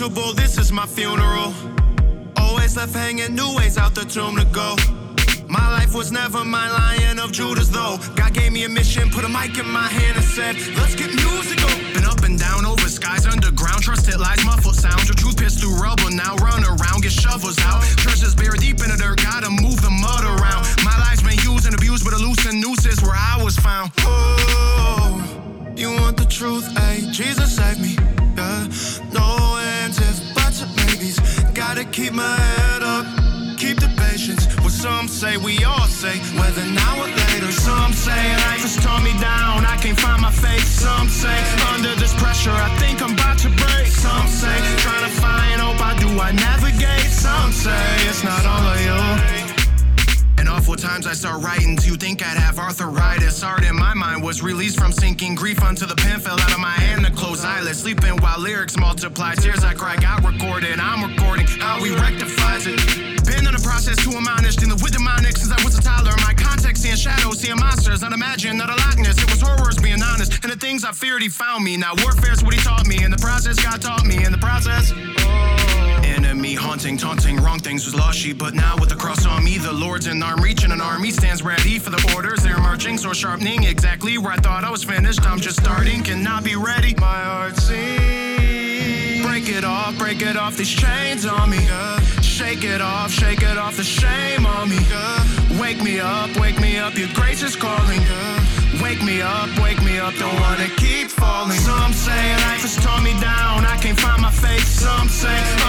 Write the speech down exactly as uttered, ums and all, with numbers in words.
uncomfortable, this is my funeral. Always left hanging, new ways out the tomb to go. My life was never my Lion of Judas though. God gave me a mission, put a mic in my hand and said, let's get musical. Been up and down over skies underground, trust it lies muffled sounds. Your truth pierced through rubble, now run around, get shovels out. Treasures buried deep in the dirt, gotta move the mud around. My life's been used and abused, but a loose and noose is where I was found. Oh, you want the truth, ayy, Jesus save me, yeah. No ands, if, buts, or maybes. Gotta keep my head up, keep the patience. What some say, we all say, whether now or later. Some say life has torn me down, I can't find my face. Some say under this pressure, I think I'm about to break. Some say trying to find hope, how do I navigate? Some say it's not all of you. And awful times I start writing to think I'd have arthritis. Art in my mind was released from sinking grief until the pen fell out of my hand to close eyelids. Sleeping while lyrics multiply, tears I cry got recorded. I'm recording how we rectifies it. Been in the process to I'm honest, dealing with demonic since I was a toddler. My context seeing shadows, seeing monsters, unimagined, not a Loch Ness. It was horrors being honest, and the things I feared he found me. Now warfare's what he taught me, in the process God taught me, in the process. Enemy haunting, taunting, wrong things was lost sheep. But now with the cross on me, the Lord's in arm reaching, an army stands ready for the orders. They're marching, so sharpening exactly where I thought I was finished. I'm just starting, cannot be ready. My heart sings. Break it off, break it off, these chains on me, yeah. Shake it off, shake it off, the shame on me, yeah. Wake me up, wake me up, your grace is calling, yeah. Wake me up, wake me up, don't wanna keep falling. Some say life has torn me down, I can't find my face. Some say